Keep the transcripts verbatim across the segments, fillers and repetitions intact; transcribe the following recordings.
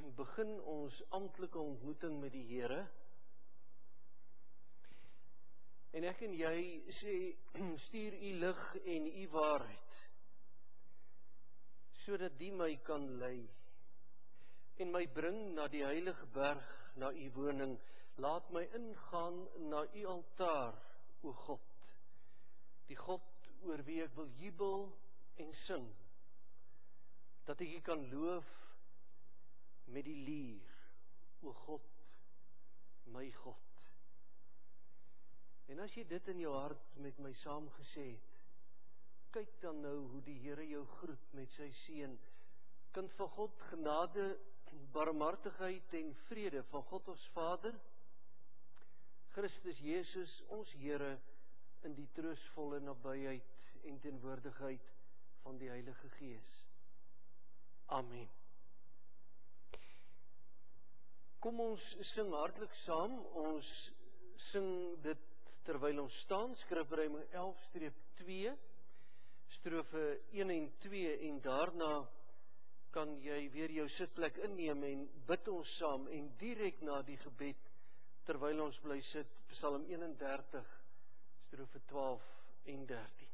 begin ons amptelike ontmoeting met die Here. En ek en jy sê, stuur u lig en u waarheid, sodat die my kan lei, en my bring na die heilige berg, na u woning. Laat my ingaan na u altaar, o God, die God oor wie ek wil jubel en sing, dat ek u kan loof met die lier, o God, my God. En as jy dit in jou hart met my saam gesê het, kyk dan nou hoe die Here jou groet met sy seën. Kind van God, genade, barmhartigheid en vrede van God ons Vader, Christus Jesus, ons Here, in die troostvolle nabyheid en teenwoordigheid van die Heilige Gees. Amen. Kom ons sing hartlik saam, ons sing dit terwyl ons staan, Skrifbereiding elf twee, strofe een en twee, en daarna kan jy weer jou sitplek inneem en bid ons saam, en direk na die gebed, terwyl ons bly sit, Psalm een en dertig, strofe twaalf en dertien.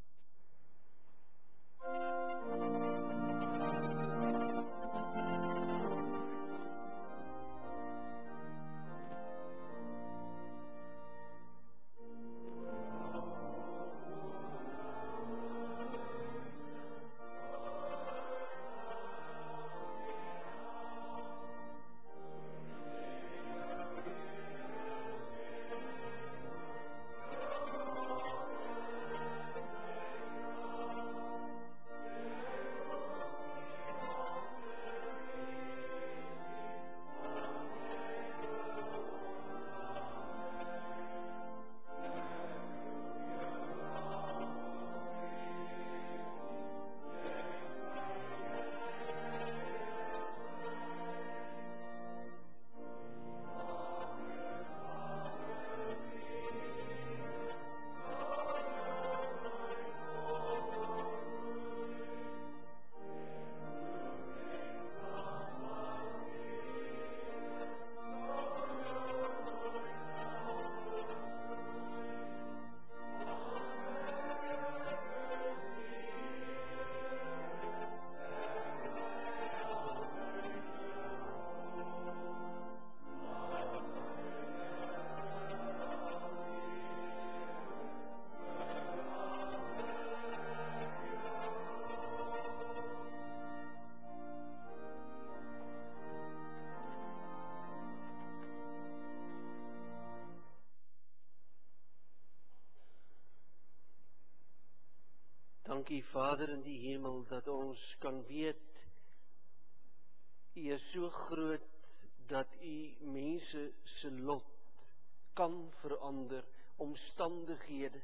Dankie Vader in die hemel, dat ons kan weet, U is so groot, dat U mense se lot kan verander, omstandighede.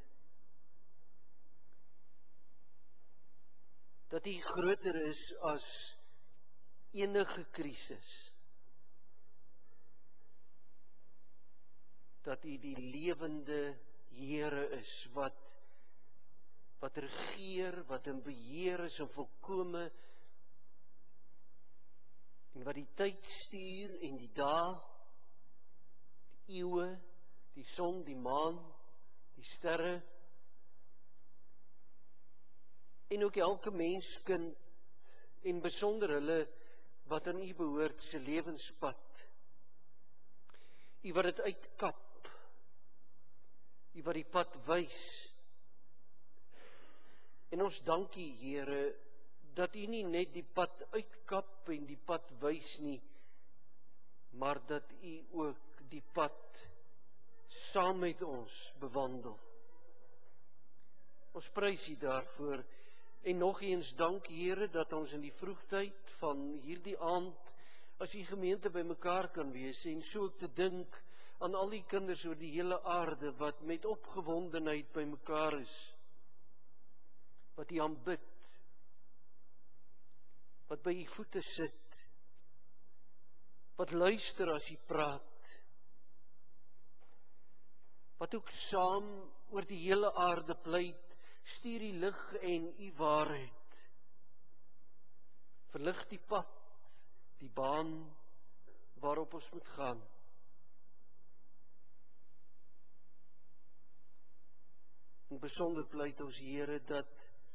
Dat U groter is as enige krisis. Dat U die lewende Here is, wat wat regeer, wat in beheer is en volkome, en wat die tyd stuur en die dae, die eeue, die son, die maan, die sterre, en ook elke menskind, en besonder hulle wat aan U behoort, se lewenspad. U wat dit uitkap, U wat die pad wys. En ons dank U, Here, dat U nie net die pad uitkap en die pad wys nie, maar dat U ook die pad saam met ons bewandel. Ons prys U daarvoor, en nog eens dank, Here, dat ons in die vroegtyd van hierdie aand as U gemeente by mekaar kan wees, en so ook te dink aan al die kinders oor die hele aarde wat met opgewondenheid by mekaar is, wat U aanbid, wat by U voete sit, wat luister as U praat, wat ook saam oor die hele aarde pleit, stuur U lig en U waarheid. Verlig die pad, die baan waarop ons moet gaan. In besonder pleit ons Here dat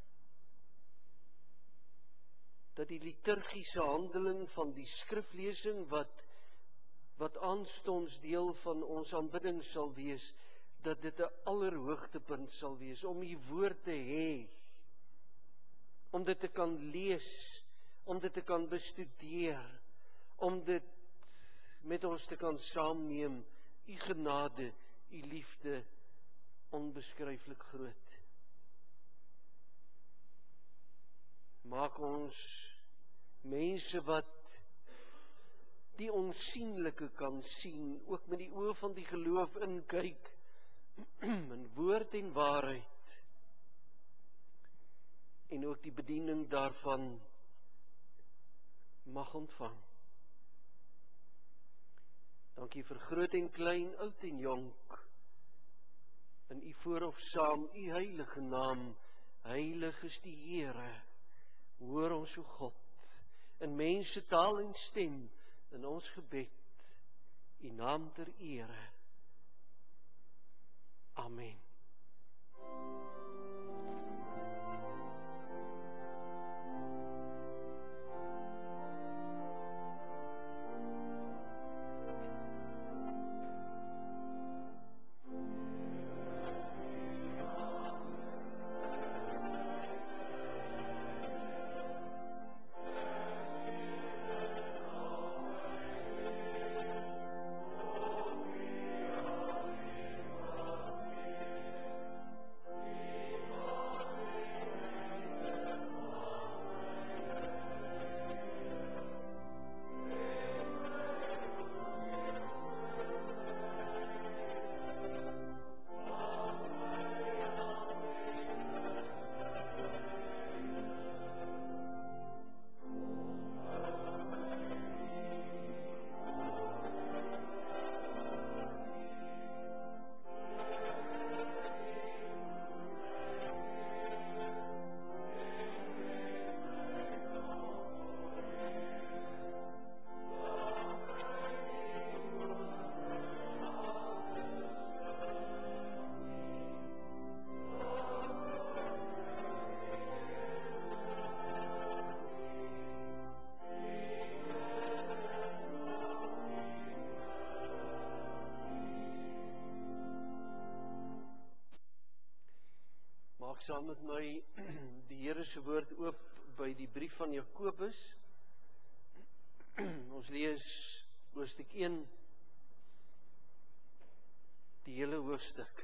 dat die liturgiese handeling van die skriflesing wat wat aanstonds deel van ons aanbidding sal wees, dat dit 'n allerhoogtepunt sal wees om U woord te hê, om dit te kan lees, om dit te kan bestudeer, om dit met ons te kan saamneem. U genade, U liefde, onbeskryflik groot. Maak ons mense wat die onsienlike kan sien, ook met die oë van die geloof inkyk, in woord en waarheid, en ook die bediening daarvan mag ontvang. Dankie vir groot en klein, oud en jonk, in U voorhof saam, U heilige naam, heilig is die Here, hoor ons o God, in mense taal en stem, in ons gebed, U naam ter ere. Amen. Maak saam met my die Here se woord oop by die brief van Jakobus. Ons lees hoofstuk een, die hele hoofstuk.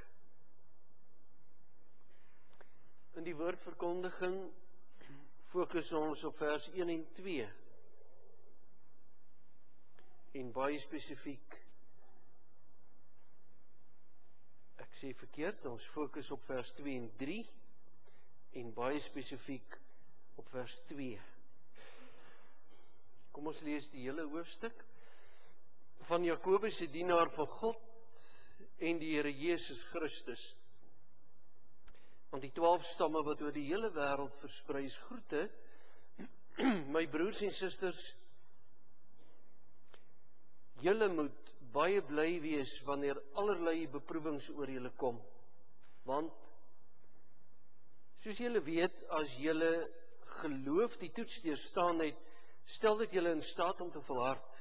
In die woordverkondiging fokus ons op vers een en twee. En baie spesifiek, ek sê verkeerd, ons fokus op vers twee en drie en baie spesifiek op vers twee. Kom ons lees die hele hoofstuk. Van Jakobus, die dienaar van God en die Here Jesus Christus, aan die twaalf stamme wat oor die hele wêreld versprei is, groete. My broers en susters, julle moet baie bly wees wanneer allerlei beproewings oor julle kom. Want, soos julle weet, as julle geloof die toets deurstaan het, stel dit julle in staat om te volhard.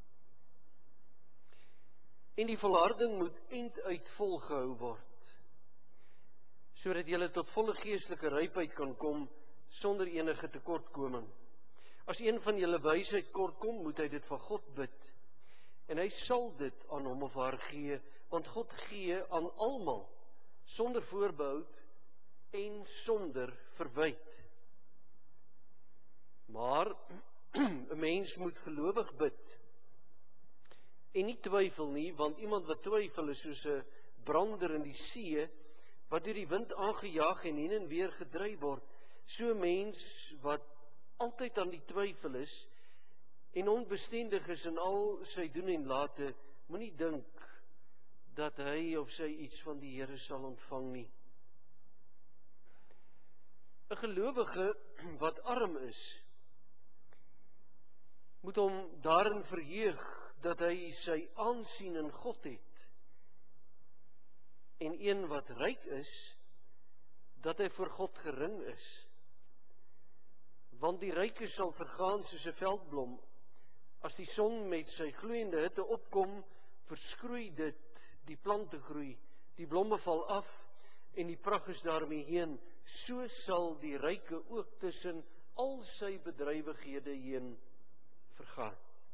En die volharding moet einduit volgehou word, sodat julle tot volle geestelike rypheid kan kom, sonder enige tekortkoming. As een van julle wysheid kort kom, moet hy dit van God bid, en hy sal dit aan hom of haar gee, want God gee aan almal, sonder voorbehoud en sonder verwyt. Maar, 'n mens moet gelowig bid, en nie twyfel nie, want iemand wat twyfel is soos 'n brander in die see, wat deur die wind aangejaag en heen en weer gedryf word. So 'n mens wat altyd aan die twyfel is, en onbestendig is in al sy doen en late, moenie dink dat hy of sy iets van die Here sal ontvang nie. 'n gelowige wat arm is, moet hom daarin verheug dat hy sy aansien in God het. En een wat ryk is, dat hy voor God gering is. Want die ryke sal vergaan soos 'n veldblom. As die son met sy gloeiende hitte opkom, verskroei dit, die plante groei, die blomme val af en die pragt is daarmee heen. So sal die ryke ook tussen al sy bedrywighede heen vergaan.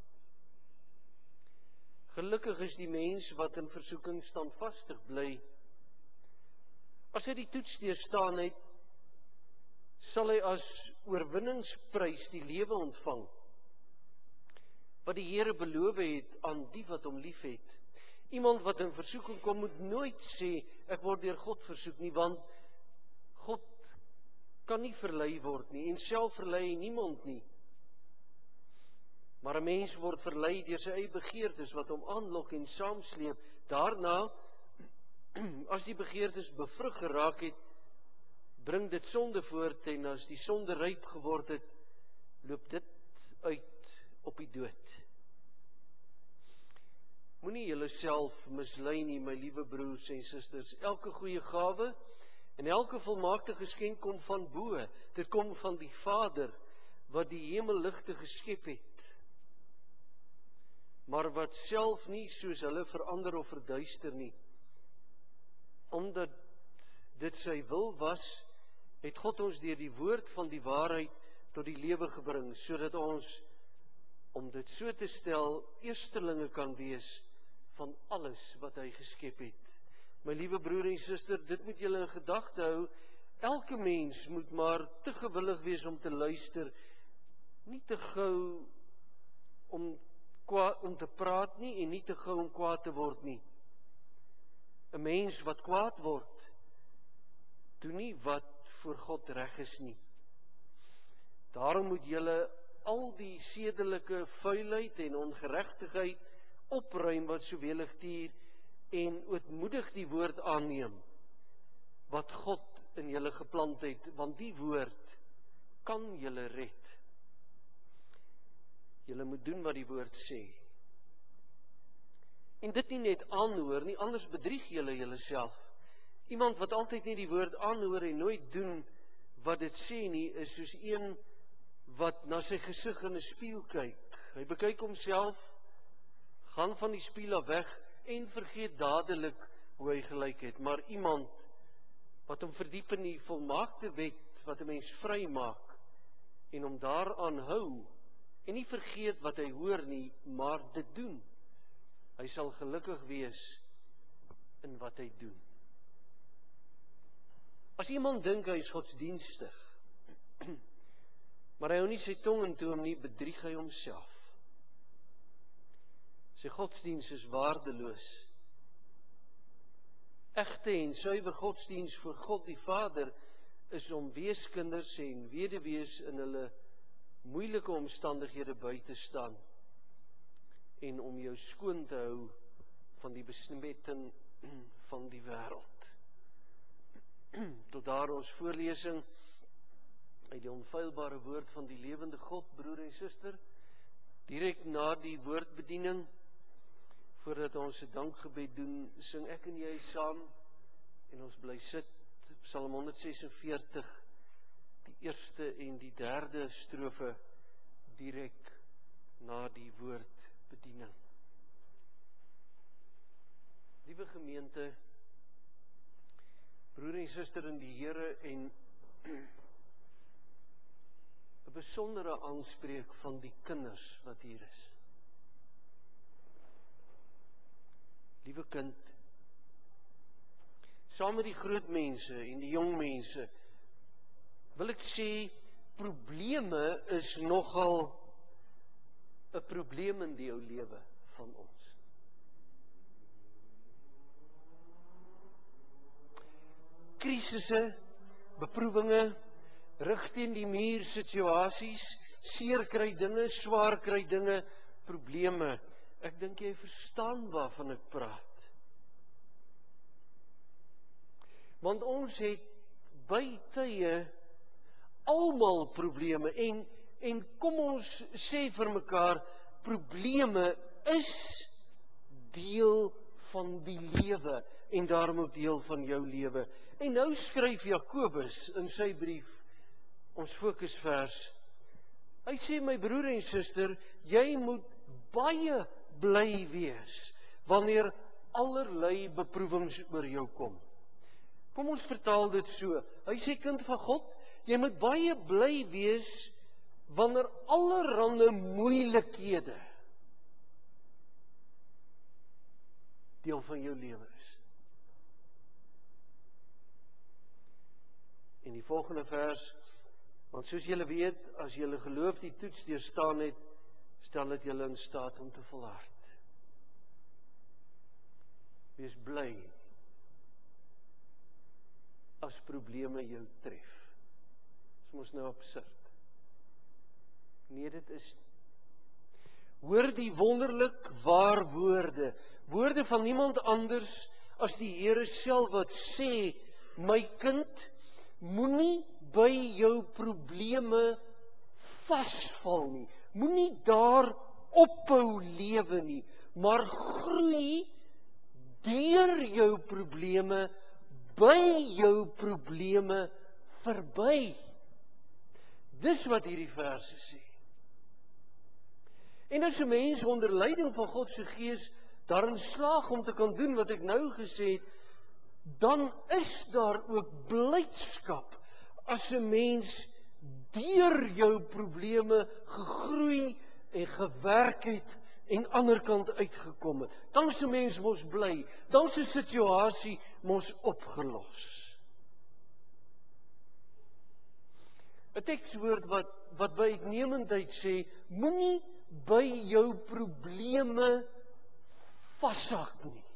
Gelukkig is die mens wat in versoeking standvastig bly. As hy die toets deurstaan het, sal hy as oorwinningsprys die lewe ontvang, wat die Here beloof het aan die wat hom liefhet. Iemand wat in versoeking kom, moet nooit sê, ek word deur God versoek nie, want God kan nie verlei word nie, en self verlei hy niemand nie. Maar 'n mens word verlei deur sy eie begeertes wat hom aanlok en saamsleep. Daarna, as die begeertes bevrug geraak het, bring dit sonde voort, en as die sonde ryp geword het, loop dit uit op die dood. Moenie julleself mislei nie, my liewe broers en susters. Elke goeie gawe en elke volmaakte geskenk kom van bo. Dit kom van die Vader wat die hemelligte geskep het, maar wat self nie soos hulle verander of verduister nie. Omdat dit sy wil was, het God ons deur die woord van die waarheid tot die lewe gebring, sodat ons, om dit so te stel, eerstelinge kan wees van alles wat hy geskep het. My liewe broer en suster, dit moet julle in gedagte hou. Elke mens moet maar te gewillig wees om te luister, nie te gou om, om te praat nie, en nie te gou om kwaad te word nie. 'n Mens wat kwaad word, doen nie wat voor God reg is nie. Daarom moet julle al die sedelike vuilheid en ongeregtigheid opruim wat so welig tier, en ootmoedig die woord aanneem wat God in julle geplant het, want die woord kan julle red. Julle moet doen wat die woord sê. En dit nie net aanhoor nie, anders bedrieg julle julleself. Iemand wat altyd net die woord aanhoor en nooit doen wat dit sê nie, is soos een wat na sy gesig in 'n spieël kyk. Hy bekyk homself, gaan van die spieël af weg en vergeet dadelik hoe hy gelyk het. Maar iemand wat hom verdiep in die volmaakte wet wat 'n mens vry maak en hom daaraan hou en nie vergeet wat hy hoor nie, maar dit doen, hy sal gelukkig wees in wat hy doen. As iemand dink hy is godsdienstig, maar hy hou nie sy tong in toom nie, bedrieg hy homself. Sy godsdienst is waardeloos. Egte en suiwer godsdienst voor God die Vader is om weeskinders en weduwees in hulle moeilike omstandighede by te staan en om jou skoon te hou van die besmetting van die wêreld. Tot daar ons voorlesing uit die onfeilbare woord van die lewende God, broer en suster, direk na die woordbediening. Voordat ons 'n dankgebed doen, sing ek en jy saam en ons bly sit, Psalm honderd ses en veertig, die eerste en die derde strofe direk na die woordbediening. Liewe gemeente, broer en suster in die Here, en 'n besondere aanspreek van die kinders wat hier is. Liewe kind, saam met die groot mense en die jong mense, wil ek sê, probleme is nogal 'n probleem in die ou lewe van ons. Krisisse, beproewinge, rig teen die muur situasies, seer kry dinge, swaar kry dinge, probleme. Ek dink jy verstaan waarvan ek praat. Want ons het by tye almal probleme en en kom ons sê vir mekaar, probleme is deel van die lewe en daarom ook deel van jou lewe. En nou skryf Jakobus in sy brief, ons fokusvers, hy sê, my broer en suster, jy moet baie bly wees wanneer allerlei beproewings oor jou kom. Kom ons vertaal dit so. Hy sê, kind van God, jy moet baie bly wees wanneer allerhande moeilikhede deel van jou lewe is. En die volgende vers, want soos julle weet, as julle geloof die toets deurstaan het, stel dit julle in staat om te volhard. Wees bly as probleme jou tref. Dis mos nou absurd. Nee, dit is nie. Hoor die wonderlik waar woorde, woorde van niemand anders as die Here self wat sê, my kind, moenie by jou probleme vasval nie. Moenie daar ophou lewe nie, maar groei deur jou probleme, by jou probleme verby. Dis wat hierdie verse sê. En as 'n mens onder leiding van God se Gees daarin slaag om te kan doen wat ek nou gesê het, dan is daar ook blydskap as 'n mens deur jou probleme gegroei en gewerk het en ander kant uitgekom het. Dan is 'n mens mos bly, dan is 'n situasie mos opgelos. 'n Tekswoord wat wat by uitnemendheid sê, moenie by jou probleme vashak nie.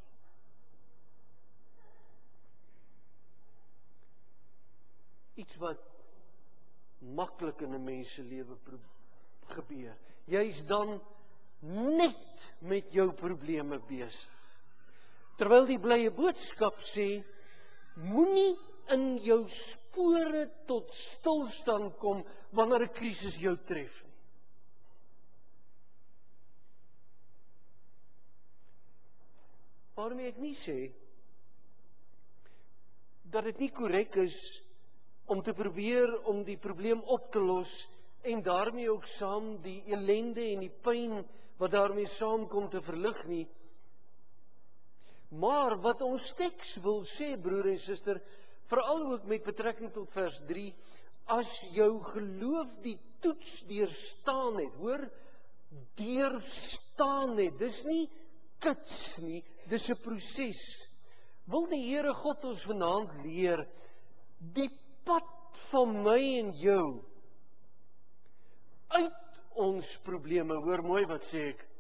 Iets wat maklik in 'n mens se lewe gebeur. Jy's dan net met jou probleme besig. Terwyl die blye boodskap sê, moenie in jou spore tot stilstand kom wanneer 'n krisis jou tref nie. Waarmee ek nie sê dat dit nie korrek is om te probeer om die probleem op te los en daarmee ook saam die ellende en die pyn wat daarmee saamkom te verlig nie. Maar wat ons teks wil sê, broer en suster, veral ook met betrekking tot vers drie, as jou geloof die toets deurstaan het, hoor, deurstaan het, dis nie kits nie, dis 'n proses. Wil die Here God ons vanaand leer, die pad van my en jou uit ons probleme, hoor mooi wat sê ek,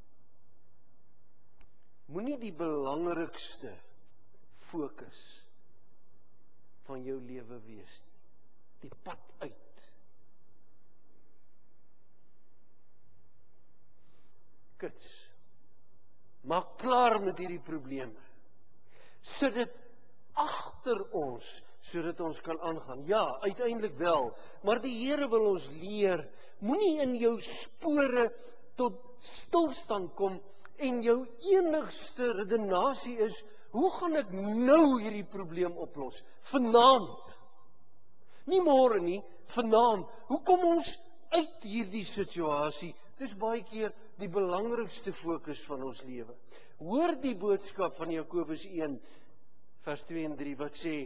moenie die belangrikste fokus van jou lewe wees nie. Die pad uit. Kits. Maak klaar met hierdie probleme. Sit dit agter ons, sodat ons kan aangaan. Ja, uiteindelik wel, maar die Here wil ons leer, moenie in jou spore tot stilstand kom en jou enigste redenasie is, hoe gaan ek nou hierdie probleem oplos? Vanaand. Nie môre nie, vanaand. Hoe kom ons uit hierdie situasie? Dis baie keer die belangrikste fokus van ons lewe. Hoor die boodskap van Jakobus een, vers twee en drie, wat sê,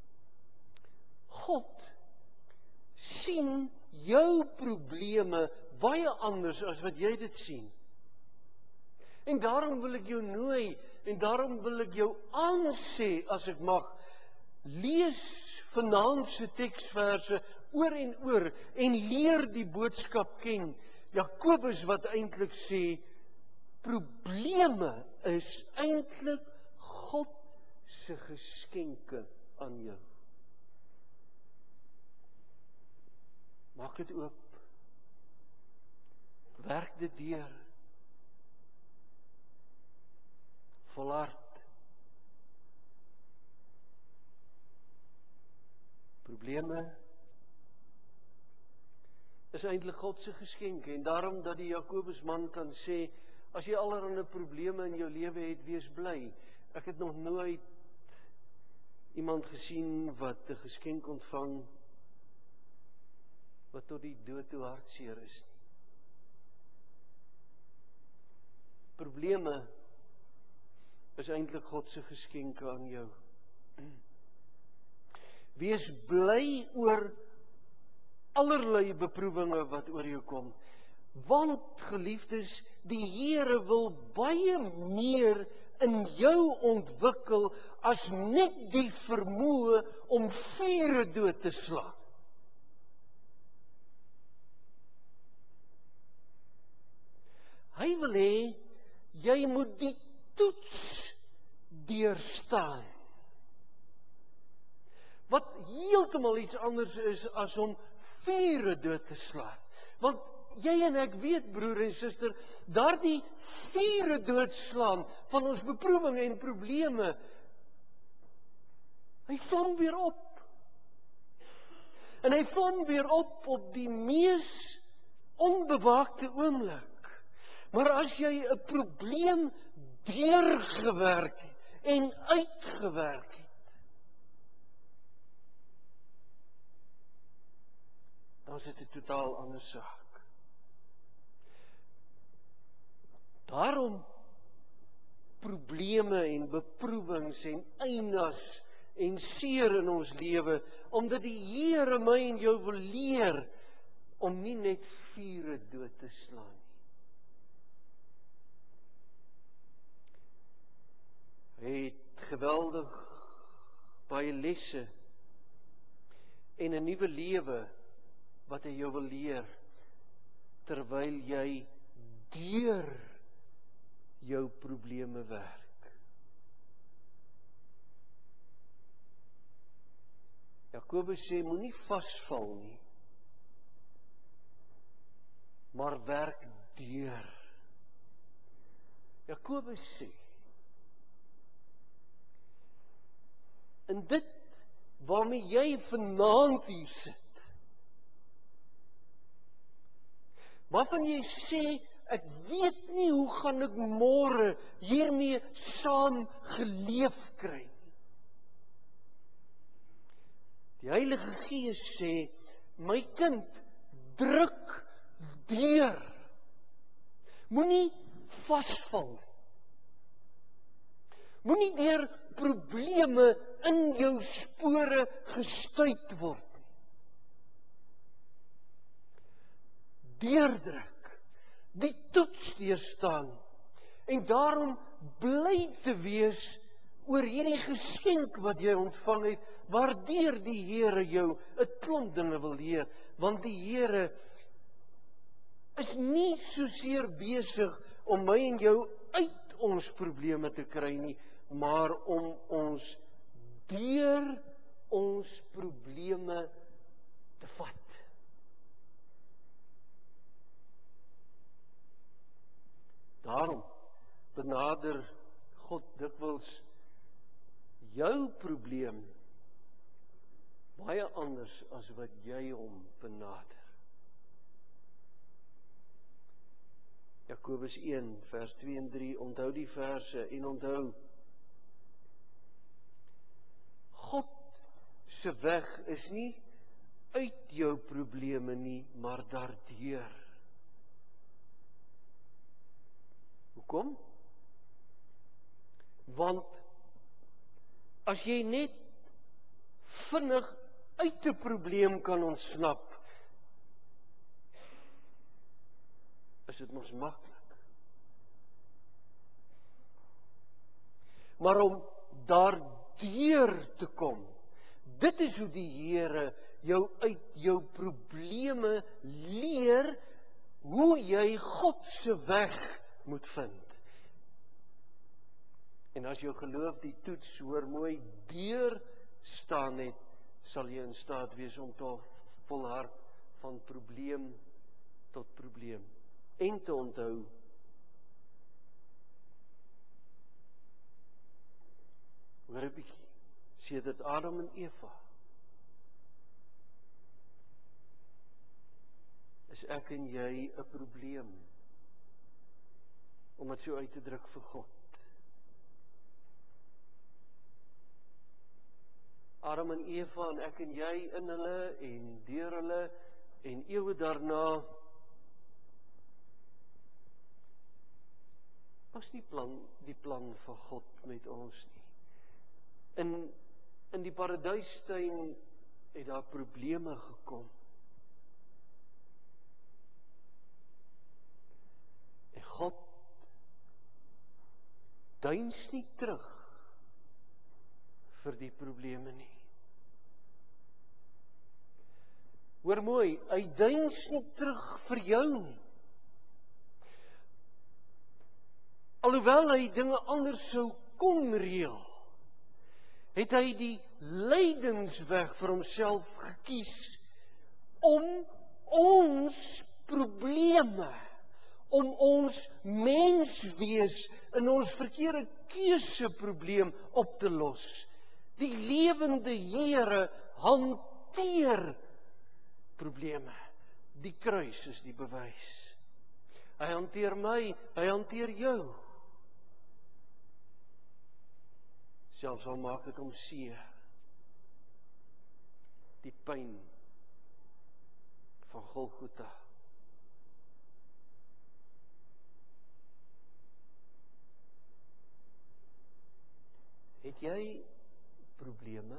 God sien jou probleme baie anders as wat jy dit sien. En daarom wil ek jou nooi, en daarom wil ek jou aansê, as ek mag, lees vanaand se teksverse oor en oor, en leer die boodskap ken. Jakobus wat eintlik sê, probleme is eintlik God se geskenke aan jou. Maak dit oop. Werk dit deur. Volhard. Probleme is eintlik God se geskenke en daarom dat die Jakobusman kan sê, As jy allerlei probleme in jou lewe het, wees bly. Ek het nog nooit iemand gesien wat 'n geskenk ontvang wat tot die dood toe hartseer is nie. Probleme is eintlik God se geskenke aan jou. Wees bly oor allerlei beproewinge wat oor jou kom. Want, geliefdes, die Here wil baie meer in jou ontwikkel as net die vermoë om vure dood te slaan. Hy wil hê jy moet die toets deurstaan. Wat heeltemal iets anders is as om vure dood te slaan. Want jy en ek weet, broer en suster, daardie vure doodslaan van ons beproewinge en probleme, hy vlam weer op. En hy vlam weer op op die mees onbewaakte oomblik. Maar as jy 'n probleem deurgewerk het en uitgewerk het, dan is dit 'n totaal ander saak. Daarom probleme en beproewings en einas en seer in ons lewe, omdat die Here my en jou wil leer om nie net vure dood te slaan nie. Hy het geweldig baie lesse en 'n nuwe lewe wat hy jou wil leer, terwyl jy deur jou probleme werk. Jakobus sê, moenie vasval nie, maar werk deur. Jakobus sê, in dit waarmee jy vanaand hier sit, waarvan jy sê, ek weet nie hoe gaan ek môre hiermee saam geleef kry nie. Die Heilige Gees sê, my kind, druk deur. Moenie vasval nie. Moenie deur probleme in jou spore gestuit word nie. Deurdruk, die toets deurstaan, en daarom bly te wees oor hierdie geskenk wat jy ontvang het, waardeur die Here jou 'n klomp dinge wil leer, want die Here is nie soseer besig om my en jou uit ons probleme te kry nie, maar om ons deur ons probleme te vat. Daarom benader God dikwels jou probleem baie anders as wat jy hom benader. Jakobus een vers twee en drie, onthou die verse en onthou, God se weg is nie uit jou probleme nie, maar daardeur. Hoekom? Want as jy net vinnig uit 'n probleem kan ontsnap, is dit mos maklik. Maar om daardeur te kom, dit is hoe die Here jou uit jou probleme leer, hoe jy God se weg moet vind. En as jou geloof die toets, hoor mooi, deur staan het, sal jy in staat wees om te volhard van probleem tot probleem. En te onthou, hoor 'n bietjie, sedert Adam en Eva, is ek en jy 'n probleem. om dit so uit te druk vir God. Adam en Eva en ek en jy in hulle en deur hulle en eeue daarna was nie plan, die plan van God met ons nie. In, in die paradystuin het daar probleme gekom. En God deins nie terug vir die probleme nie. Hoor mooi, hy deins nie terug vir jou nie. Alhoewel hy dinge anders sou kon reël, het hy die lydensweg vir homself gekies om ons probleme, om ons menswees in ons verkeerde keuseprobleem op te los. Die lewende Here hanteer probleme. Die kruis is die bewys. Hy hanteer my, hy hanteer jou. Selfs al maak dit hom seer. Die pyn van Golgotha. Het jy probleme?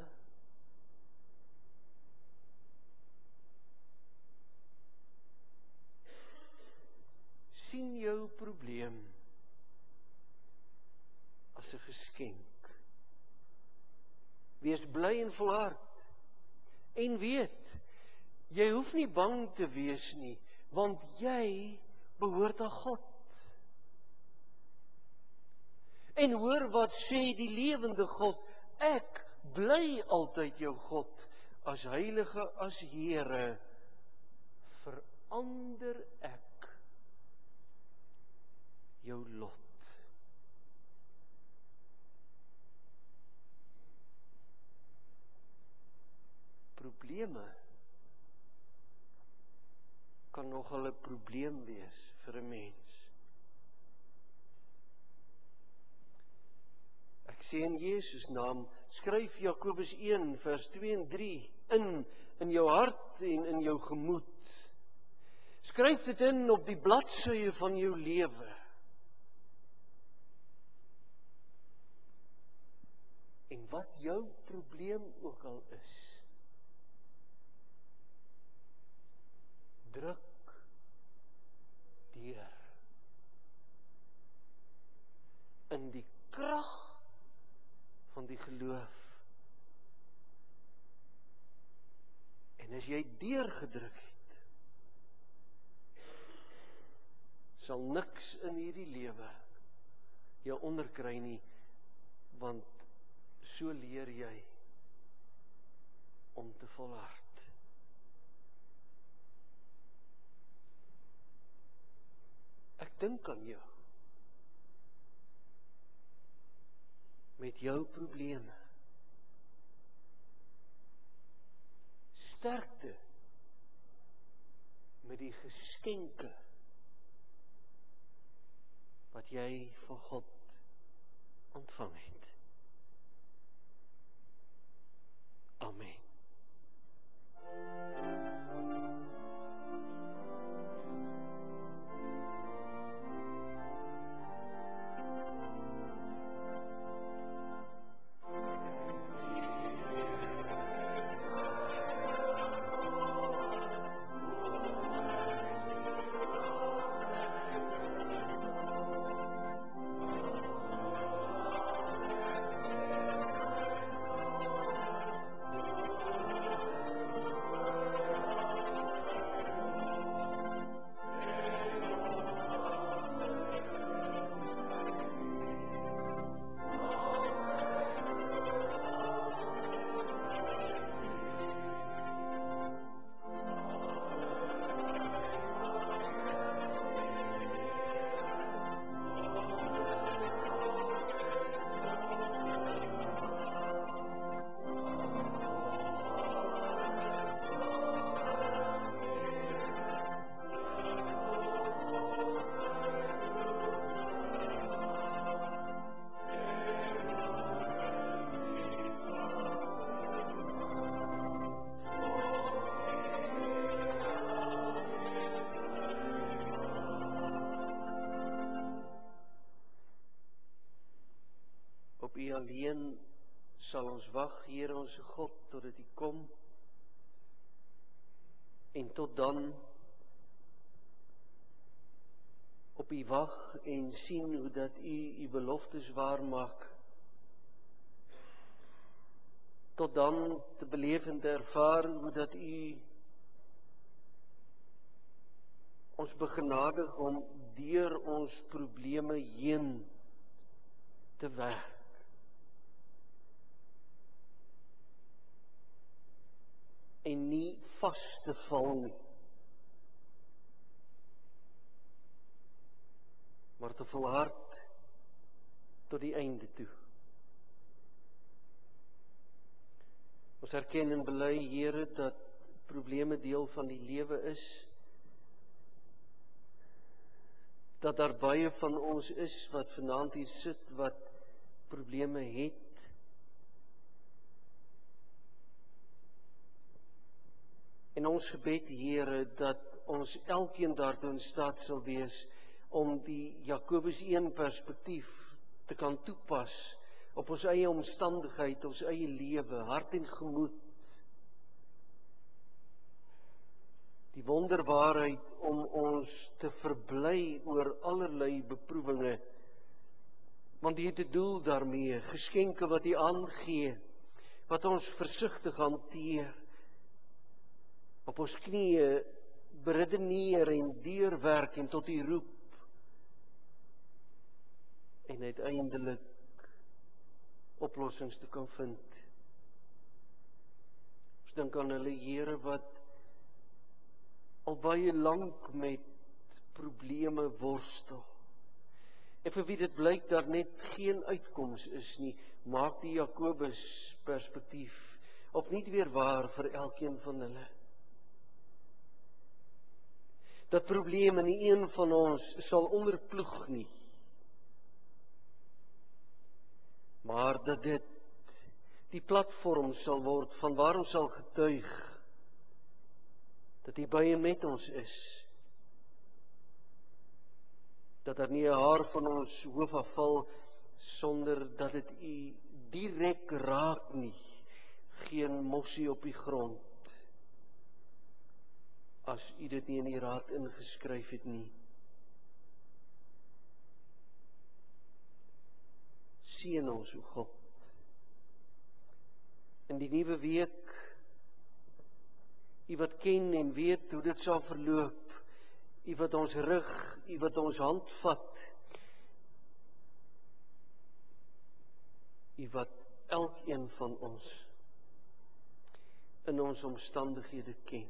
Sien jou probleem as 'n geskenk. Wees bly en volhard. En weet, jy hoef nie bang te wees nie, want jy behoort aan God. En hoor wat sê die lewende God, ek bly altyd jou God, as heilige, as Here, verander ek jou lot. Probleme kan nogal 'n probleem wees vir 'n mens. Ek sê in Jesus naam, skryf Jakobus een vers twee en drie in in jou hart en in jou gemoed. Skryf dit in op die bladsye van jou lewe. En wat jou probleem ook al is, druk deur in die krag van die geloof. En as jy deurgedruk het, sal niks in hierdie lewe jou onderkry nie, want so leer jy om te volhard. Ek dink aan jou. Met jou probleme. Sterkte met die geskenke wat jy van God ontvang het. Amen. U alleen sal ons wag, Here ons God, totdat U kom. En tot dan op U wag en sien hoe dat U U beloftes waarmaak. Tot dan te beleef en te ervaar hoe dat U ons begenadig om deur ons probleme heen te werk. En nie vas te val nie, maar te volhard tot die einde toe. Ons erken en bely, Here, dat probleme deel van die lewe is, dat daar baie van ons is wat vanaand hier sit, wat probleme het. En ons gebed, Here, dat ons elkeen daartoe in staat sal wees om die Jakobus een perspektief te kan toepas op ons eie omstandigheid, ons eie lewe, hart en gemoed. Die wonderwaarheid om ons te verbly oor allerlei beproewinge, want U het 'n doel daarmee, geskenke wat U aangee, wat ons versigtig hanteer, op ons knieë beredeneer en deurwerk en tot U roep, en uiteindelik oplossings te kan vind. Ons dink aan hulle, Here, wat al baie lank met probleme worstel. En vir wie dit blyk daar net geen uitkoms is nie, maak die Jakobus perspektief opnuut weer waar vir elkeen van hulle. Dat probleme nie een van ons sal onderploeg nie, maar dat dit die platform sal word van waar ons sal getuig dat U by en met ons is, dat daar nie 'n haar van ons hoof afval sonder dat dit U direk raak nie, geen mossie op die grond, as U dit nie in die raad ingeskryf het nie. Seën ons, o God, in die nuwe week, U wat ken en weet hoe dit sal verloop, U wat ons rig, U wat ons hand vat, U wat elkeen van ons in ons omstandighede ken.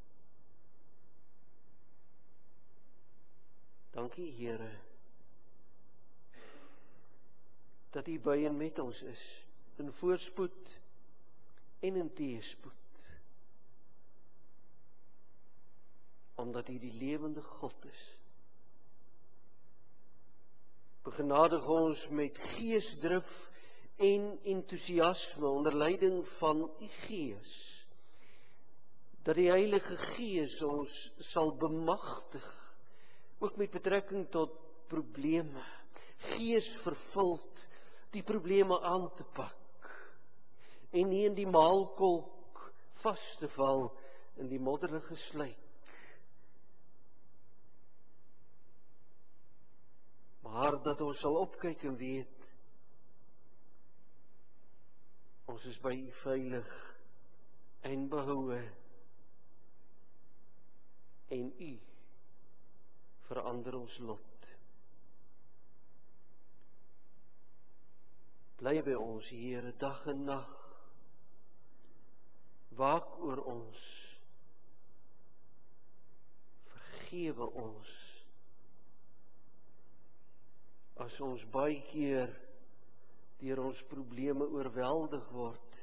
Dankie, Here, dat U by en met ons is, in voorspoed en in teëspoed, omdat U die lewende God is. Begenadig ons met geesdrif en entoesiasme onder leiding van U Gees, dat die Heilige Gees ons sal bemagtig, ook met betrekking tot probleme, geesvervuld die probleme aan te pak, en nie in die maalkolk vas te val in die modderige sluik, maar dat ons sal opkyk en weet, ons is by U veilig en behoue, en U verander ons lot. Bly by ons, Here, dag en nag, waak oor ons, vergewe ons, as ons baie keer deur ons probleme oorweldig word,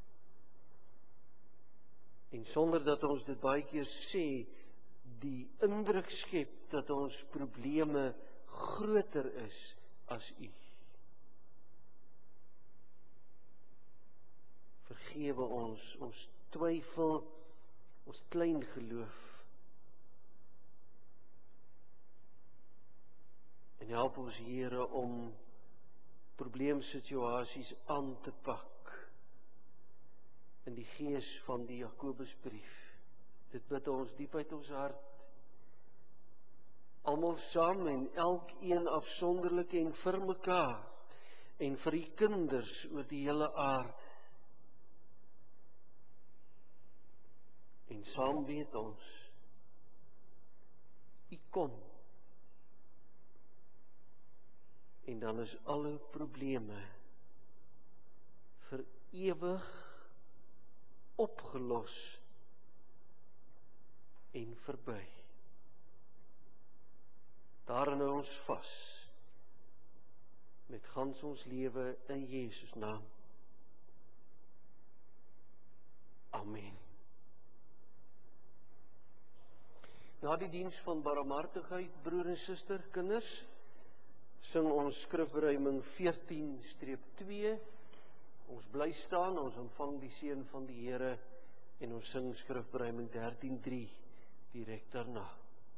en sonder dat ons dit baie keer sê, die indruk skep dat ons probleme groter is as U. Vergewe ons, ons twyfel, ons klein geloof, en help ons, Here, om probleemsituasies aan te pak in die gees van die Jakobusbrief. Dit bid ons diep uit ons hart. Almal saam en elkeen afsonderlik en vir mekaar en vir die kinders oor die hele aarde. En saam weet ons, U kom. En dan is alle probleme vir ewig opgelos en verby. Daarin hou ons vas met gans ons lewe in Jesus naam. Amen. Na die diens van barmhartigheid, broer en suster, kinders, sing ons skrifberuiming veertien twee. Ons bly staan, ons ontvang die seën van die Here en ons sing skrifberuiming dertien drie direk daarna.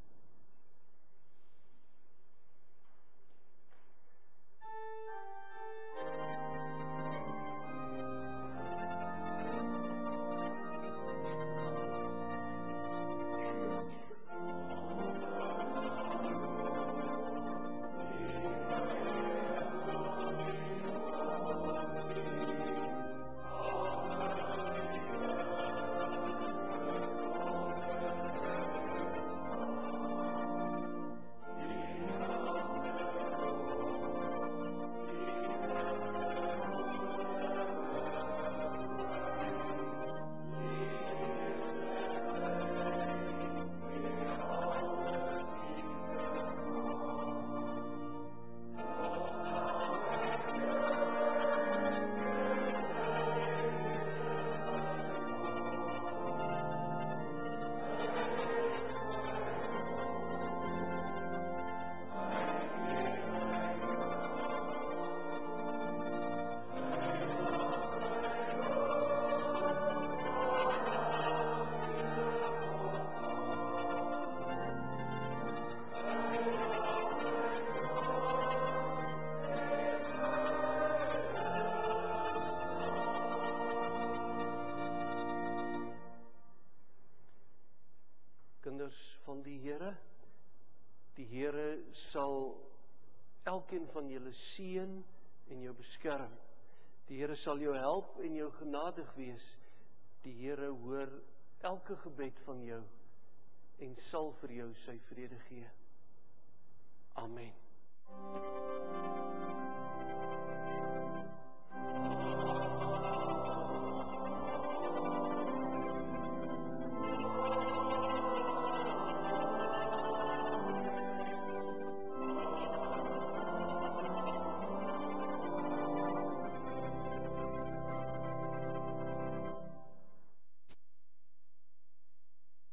Kinders van die Here, die Here sal elkeen van julle seën en jou beskerm. Die Here sal jou help en jou genadig wees. Die Here hoor elke gebed van jou en sal vir jou sy vrede gee. Amen.